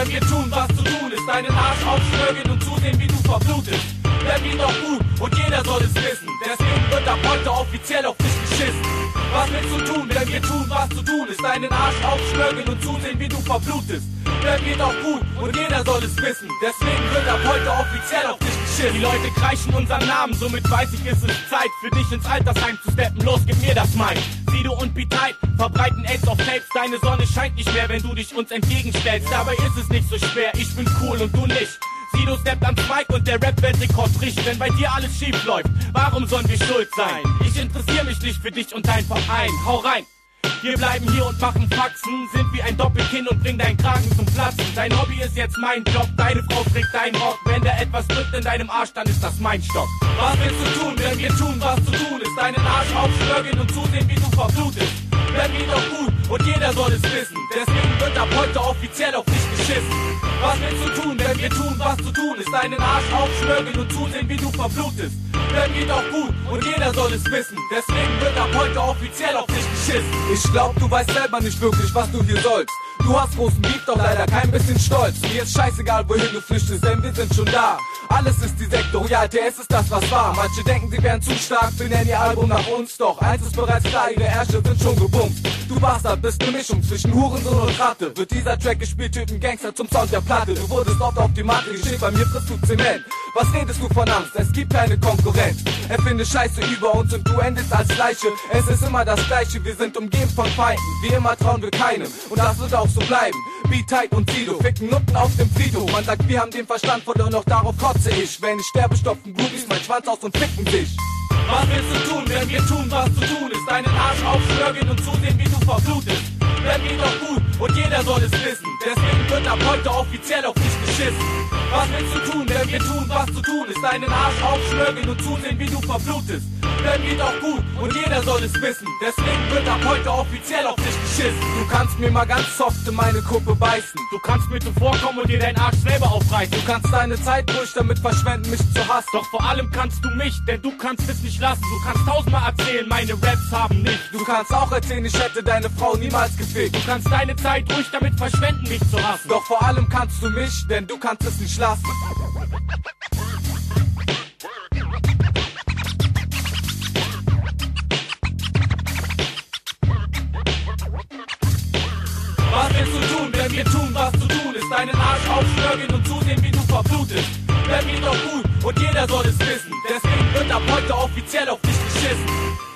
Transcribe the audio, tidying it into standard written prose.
wenn wir tun, was zu tun ist. Deinen Arsch aufschnürgeln und zusehen, wie du verblutest. Werd mir doch gut und jeder soll es wissen. Deswegen wird ab heute offiziell auf dich geschissen. Was willst du tun, wenn wir tun, was zu tun ist? Deinen Arsch aufschnürgeln und zusehen, wie du verblutest. Werd mir doch gut und jeder soll es wissen. Deswegen wird ab heute offiziell auf dich geschissen. Die Leute kreischen unseren Namen, somit weiß ich, ist es Zeit für dich ins Altersheim zu steppen. Los, gib mir das Mic. Sido und B-Type verbreiten AIDS auf Tapes. Deine Sonne scheint nicht mehr, wenn du dich uns entgegenstellst. Dabei ist es nicht so schwer, ich bin cool und du nicht. Sido steppt ans Mic und der Rap-Weltrekord bricht. Wenn bei dir alles schief läuft, warum sollen wir schuld sein? Ich interessiere mich nicht für dich und dein Verein. Hau rein! Wir bleiben hier und machen Faxen, sind wie ein Doppelkinn und bringen deinen Kragen zum Platzen. Dein Hobby ist jetzt mein Job, deine Frau trägt deinen Rock. Wenn da etwas drückt in deinem Arsch, dann ist das mein Stock. Was willst du tun, wenn wir tun, was zu tun ist? Deinen Arsch aufschnürgeln und zusehen, wie du verblutest. Werd mir doch gut und jeder soll es wissen. Deswegen wird ab heute offiziell auf dich geschissen. Was willst du tun, wenn wir tun, was zu tun ist? Deinen Arsch aufschnürgeln und zusehen, wie du verblutest. Werd mir doch gut und jeder soll es wissen. Deswegen wird ab heute offiziell auf dich geschissen. Ich glaub, du weißt selber nicht wirklich, was du hier sollst. Du hast großen Beef, doch leider kein bisschen Stolz. Mir ist scheißegal, wohin du flüchtest, denn wir sind schon da. Alles ist die Sektor, ja, TS ist das, was war. Manche denken, sie wären zu stark, benennen ihr Album nach uns. Doch eins ist bereits klar, ihre Ärsche sind schon gebumst. Du Bastard, bist eine Mischung zwischen Hurensohn und Ratte. Wird dieser Track gespielt, Typen Gangster zum Sound der Platte. Du wurdest oft auf die Matte geschickt, bei mir frisst du Zement. Was redest du von Angst? Es gibt keine Konkurrenz. Erfinde Scheiße über uns und du endest als Leiche. Es ist immer das Gleiche, wir sind umgeben von Feinden. Wie immer trauen wir keinem und das wird auch so bleiben. B-Type und Sido ficken Nutten auf dem Friedhof. Man sagt, wir haben den Verstand voll und noch darauf kotze ich. Wenn ich sterbe, stopfen Groupies mein Schwanz aus und ficken sich. Was willst du tun, wenn wir tun, was zu tun ist? Deinen Arsch aufschnürgeln und zusehen, wie du verblutest. Werd mir doch gut und jeder soll es wissen. Deswegen wird ab heute offiziell auf dich geschissen. Was willst du tun, wenn wir tun, was zu tun ist? Deinen Arsch aufschnürgeln und zusehen, wie du verblutest. Werd mir doch gut und jeder soll es wissen. Deswegen wird ab heute offiziell auf dich geschissen. Du kannst mir mal ganz soft in meine Kuppe beißen. Du kannst mir zuvorkommen und dir deinen Arsch selber aufreißen. Du kannst deine Zeit ruhig damit verschwenden, mich zu hassen. Doch vor allem kannst du mich, denn du kannst es nicht lassen. Du kannst tausendmal erzählen, meine Raps haben nicht. Du kannst auch erzählen, ich hätte deine Frau niemals gefickt. Du kannst deine Zeit ruhig damit verschwenden, mich zu hassen. Doch vor allem kannst du mich, denn du kannst es nicht lassen. Was willst du tun, wenn wir tun, was zu tun ist? Deinen Arsch aufschnürgeln und zusehen, wie du verblutest. Werd mir doch gut und jeder soll es wissen. Deswegen wird ab heute offiziell auf dich geschissen.